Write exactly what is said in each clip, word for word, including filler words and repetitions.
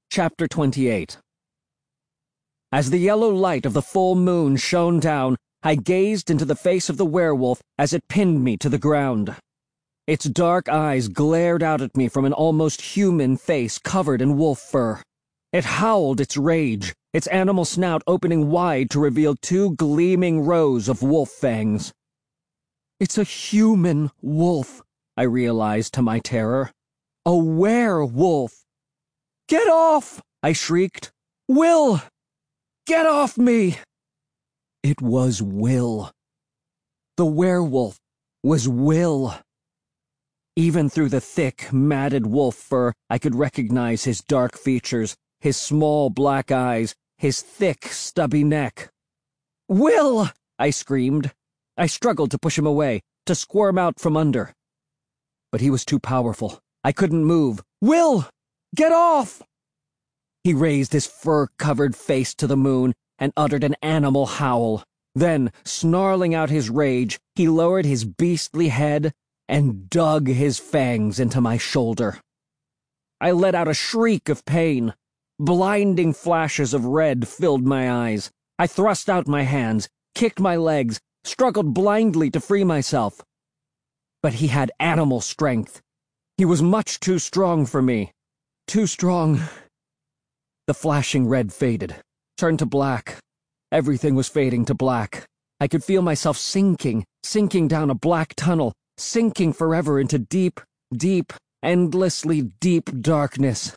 Chapter twenty-eight. As the yellow light of the full moon shone down, I gazed into the face of the werewolf as it pinned me to the ground. Its dark eyes glared out at me from an almost human face covered in wolf fur. It howled its rage, its animal snout opening wide to reveal two gleaming rows of wolf fangs. It's a human wolf, I realized to my terror. A werewolf. "Get off!" I shrieked. "Will! Get off me!" It was Will. The werewolf was Will. Even through the thick, matted wolf fur, I could recognize his dark features, his small black eyes, his thick, stubby neck. "Will!" I screamed. I struggled to push him away, to squirm out from under. But he was too powerful. I couldn't move. "Will! Get off!" He raised his fur-covered face to the moon and uttered an animal howl. Then, snarling out his rage, he lowered his beastly head and dug his fangs into my shoulder. I let out a shriek of pain. Blinding flashes of red filled my eyes. I thrust out my hands, kicked my legs, struggled blindly to free myself. But he had animal strength. He was much too strong for me. Too strong. The flashing red faded, turned to black. Everything was fading to black. I could feel myself sinking, sinking down a black tunnel, sinking forever into deep, deep, endlessly deep darkness.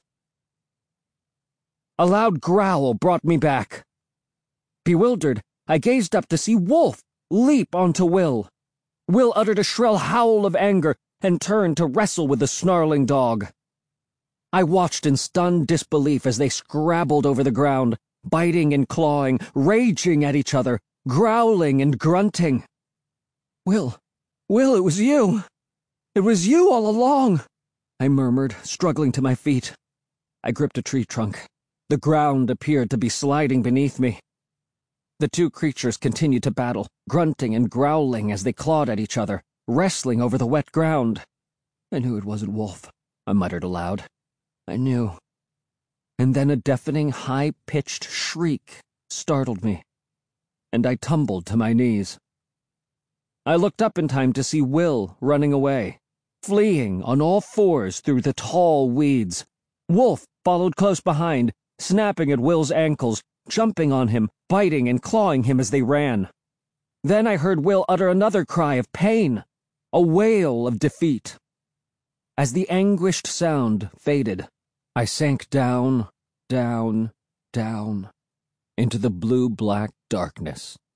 A loud growl brought me back. Bewildered, I gazed up to see Wolf leap onto Will. Will uttered a shrill howl of anger and turned to wrestle with the snarling dog. I watched in stunned disbelief as they scrabbled over the ground, biting and clawing, raging at each other, growling and grunting. "Will, Will, it was you! It was you all along!" I murmured, struggling to my feet. I gripped a tree trunk. The ground appeared to be sliding beneath me. The two creatures continued to battle, grunting and growling as they clawed at each other, wrestling over the wet ground. "I knew it wasn't Wolf," I muttered aloud. I knew. And then a deafening, high-pitched shriek startled me, and I tumbled to my knees. I looked up in time to see Will running away, fleeing on all fours through the tall weeds. Wolf followed close behind, snapping at Will's ankles, jumping on him, biting and clawing him as they ran. Then I heard Will utter another cry of pain, a wail of defeat. As the anguished sound faded, I sank down, down, down, into the blue-black darkness.